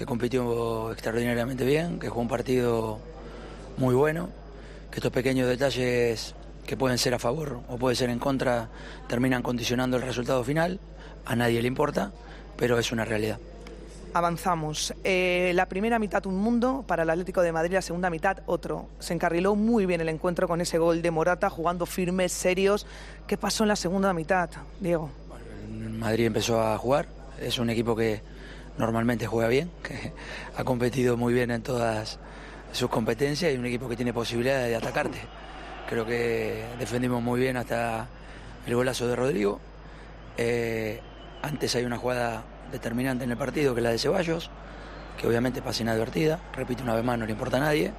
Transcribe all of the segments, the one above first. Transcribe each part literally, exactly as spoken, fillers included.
que compitió extraordinariamente bien, que jugó un partido muy bueno, que estos pequeños detalles que pueden ser a favor o pueden ser en contra terminan condicionando el resultado final. A nadie le importa, pero es una realidad. Avanzamos. Eh, la primera mitad un mundo para el Atlético de Madrid, la segunda mitad otro. Se encarriló muy bien el encuentro con ese gol de Morata, jugando firmes, serios. ¿Qué pasó en la segunda mitad, Diego? Bueno, Madrid empezó a jugar, es un equipo que normalmente juega bien, que ha competido muy bien en todas sus competencias y un equipo que tiene posibilidades de atacarte. Creo que defendimos muy bien hasta el golazo de Rodrigo. Eh, antes hay una jugada determinante en el partido, que es la de Ceballos, que obviamente pasa inadvertida, repito una vez más, no le importa a nadie,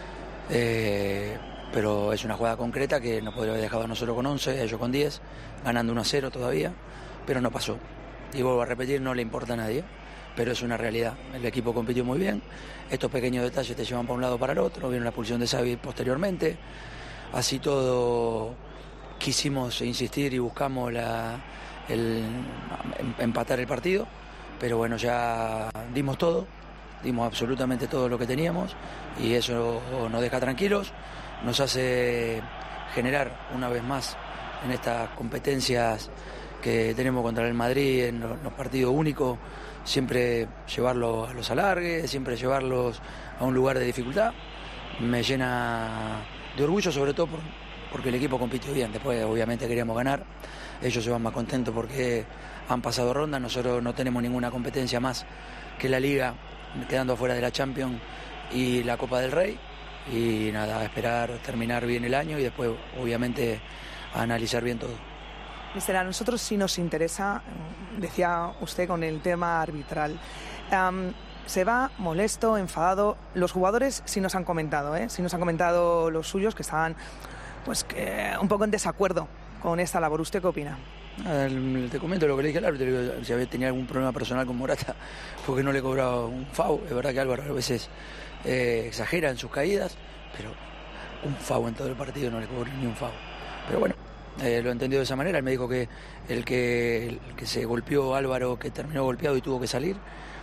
eh, pero es una jugada concreta que nos podría haber dejado nosotros con once, ellos con diez, ganando uno a cero todavía, pero no pasó. Y vuelvo a repetir, no le importa a nadie, pero es una realidad. El equipo compitió muy bien, estos pequeños detalles te llevan para un lado o para el otro, viene la expulsión de Xavi posteriormente, así todo quisimos insistir y buscamos la, el, empatar el partido. Pero bueno, ya dimos todo, dimos absolutamente todo lo que teníamos y eso nos deja tranquilos, nos hace generar una vez más en estas competencias que tenemos contra el Madrid, en los, los partidos únicos, siempre llevarlos a los alargues, siempre llevarlos a un lugar de dificultad. Me llena de orgullo, sobre todo por, porque el equipo compitió bien. Después obviamente queríamos ganar, ellos se van más contentos porque han pasado ronda, nosotros no tenemos ninguna competencia más que la Liga, quedando afuera de la Champions y la Copa del Rey, y nada, a esperar terminar bien el año y después obviamente a analizar bien todo. Mister, a nosotros sí nos interesa, decía usted, con el tema arbitral. Um, se va molesto, enfadado. Los jugadores sí nos han comentado, ¿eh? sí nos han comentado los suyos que estaban pues, que, un poco en desacuerdo con esta labor. ¿Usted qué opina? Ah, te comento lo que le dije al árbitro, si había tenido algún problema personal con Morata porque no le cobraba un foul. Es verdad que Álvaro a veces eh, exagera en sus caídas, pero un foul en todo el partido no le cobró ni un foul. Pero bueno, eh, lo entendió de esa manera. Él me dijo que el que, el que se golpeó Álvaro, que terminó golpeado y tuvo que salir,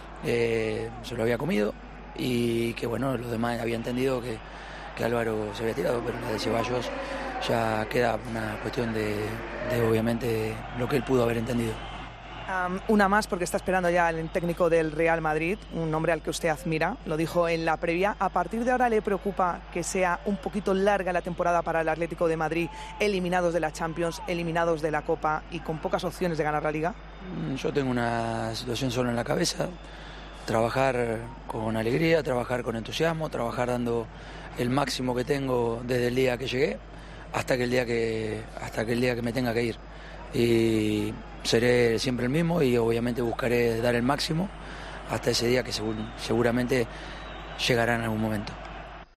eh, se lo había comido, y que bueno, los demás había entendido que, que Álvaro se había tirado, pero la de Ceballos ya queda una cuestión de, de obviamente lo que él pudo haber entendido. Um, una más, porque está esperando ya el técnico del Real Madrid, un hombre al que usted admira, lo dijo en la previa. ¿A partir de ahora le preocupa que sea un poquito larga la temporada para el Atlético de Madrid, eliminados de la Champions, eliminados de la Copa y con pocas opciones de ganar la Liga? Yo tengo una situación solo en la cabeza: trabajar con alegría, trabajar con entusiasmo, trabajar dando el máximo que tengo desde el día que llegué hasta que el día que hasta que el día que me tenga que ir, y seré siempre el mismo y obviamente buscaré dar el máximo hasta ese día que seguramente llegará en algún momento.